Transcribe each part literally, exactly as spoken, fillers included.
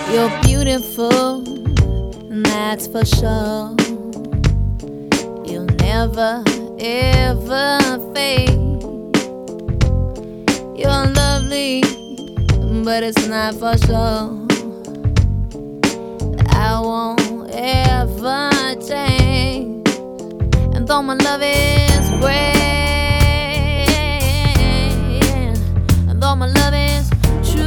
You're beautiful, and that's for sure. You'll never, ever fade. You're lovely, but it's not for sure. I won't ever change. And though my love is great, and though my love is true,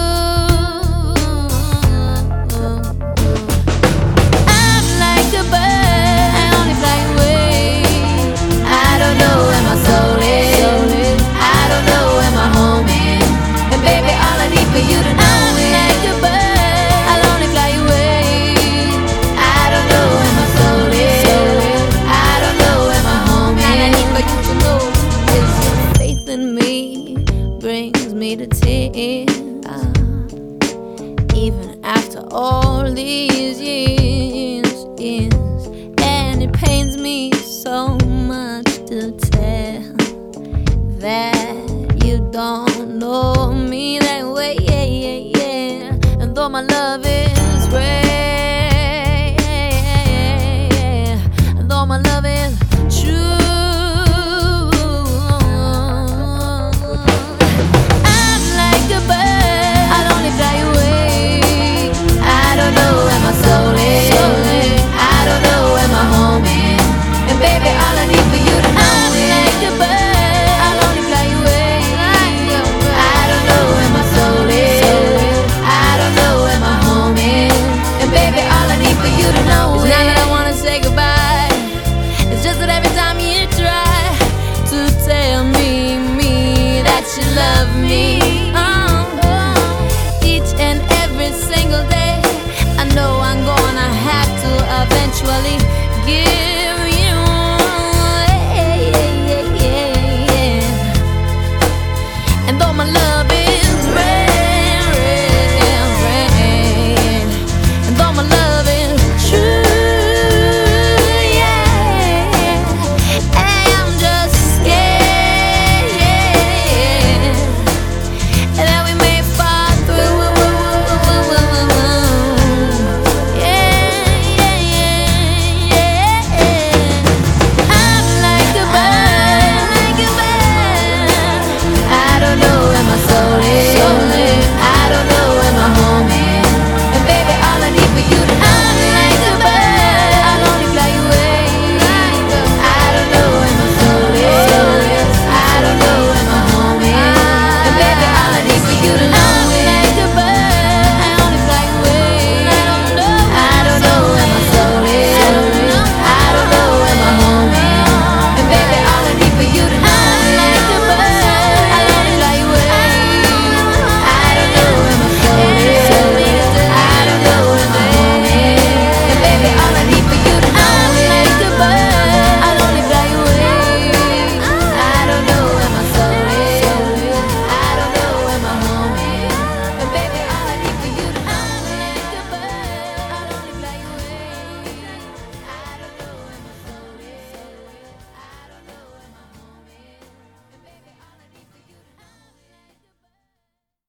I'm like a bird, I only fly away. I don't know where my soul is, I don't know where my home is. And baby, all I need for you to know I'm is like a bird, I'll only fly away. I don't know where my soul is, I don't know where my home is. And I need for you to know is your faith in me brings me to tears. Even after all these years, years, and it pains me so much to tell that you don't know me that way, yeah, yeah, yeah. And though my love is